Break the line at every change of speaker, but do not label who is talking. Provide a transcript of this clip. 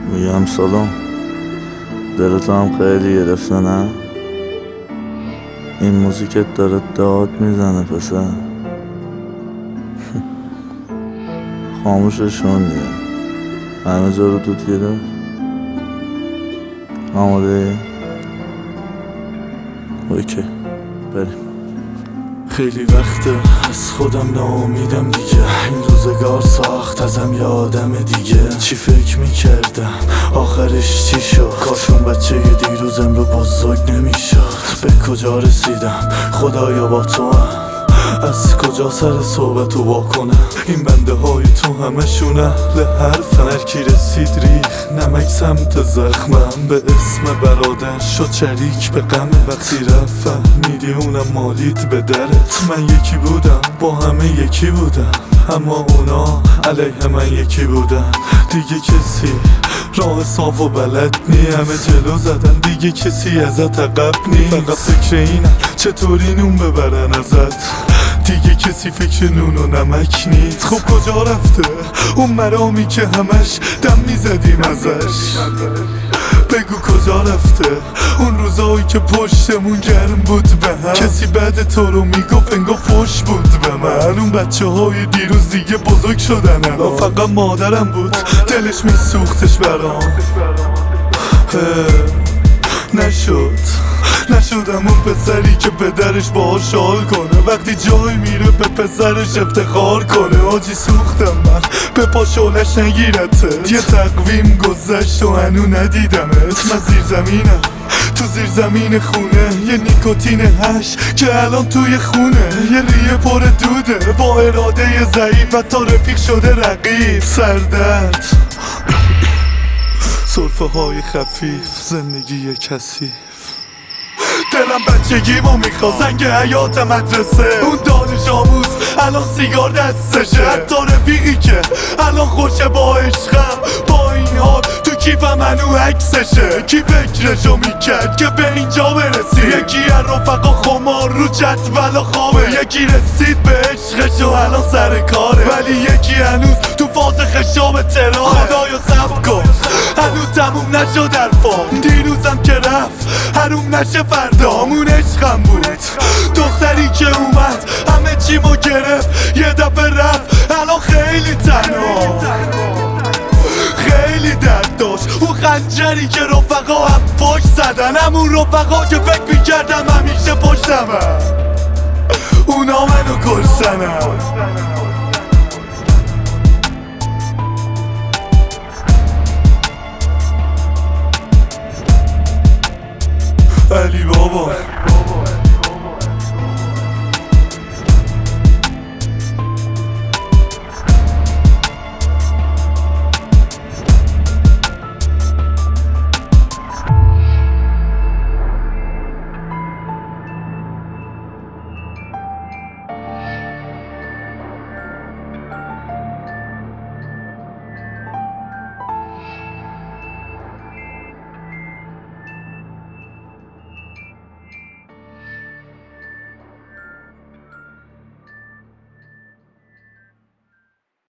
میگم سلام، دلت هم خیلی گرفته نه؟ این موزیکت داره داد میزنه پسر. خاموششون دیگه، همه جا رو دود گرفت. آماده؟ اوکی بریم.
خیلی وقته از خودم ناامیدم دیگه، این روزگار ساخت ازم یادم دیگه. چی فکر میکردم آخرش چی شد؟ کاشون بچه دیروزم رو بزرگ نمیشد. به کجا رسیدم خدایا با تو هم، از کجا سر صحبتو واکنم؟ این بنده های تو همشون اهل حرفن، هرکی رسید ریخ نمک سمت زخمم. به اسم برادر شد شریک به غمه، وقتی رفت فهمیدی اونم مالید به درت. من یکی بودم با همه یکی بودم، اما اونا علیه من یکی بودن. دیگه کسی راه صاف و بلد نی، همه جلو زدن دیگه کسی ازت عقب نی. فقط فکر اینم چطوری نون ببرن ازت، دیگه کسی فکر نون و نمک نیست. خب کجا رفته اون مرامی که همش دم میزدیم ازش؟ بگو کجا رفته اون روزایی که پشتمون گرم بود به هم؟ کسی بعد تو رو میگفت انگار فوش بود به من. اون بچه های دیروز دیگه بزرگ شدن الان، فقط مادرم بود دلش میسوختش برام. نشدم اون پسری که پدرش باهاش حال کنه، وقتی جایی میره به پسرش افتخار کنه. آجی سوختم من به پا شولش نگیرتت، یه تقویم گذشت و هنو ندیدمت. من زیر زمینم تو زیر زمین خونه، یه نیکوتین هش که الان توی خونه. یه ریه پر دوده با اراده ضعیف و تا رفیق شده رقیب. سردرد سرفه های خفیف، زندگی کثیف. دلم بچگیمو میخواد، زنگ حیات مدرسه، اون دانش آموز الان سیگار دستشه. حتی رفیقی که الان خوشه با عشقم، با این حال تو کیفم هنو عکسشه. کی فکرشو میکرد که به اینجا برسی؟ یکی از رفقا خمار رو جدول و خوابه، یکی رسید به عشقش و الان سر کاره، ولی یکی هنوز تو فاز خشاب تراه. خدایا صبر کن هنوز تموم نشد حرفام، دیروزم که رفت حروم نشه فردامون. عشقم بود دختری که اومد همه چیمو گرفت، یه دفعه رفت الان خیلی تنها، خیلی درد داشت. اون خنجری که رفقا هم پشت زدن، همون رفقا که فکر میکردم همیشه پشتمم، اونا منو کشتنم.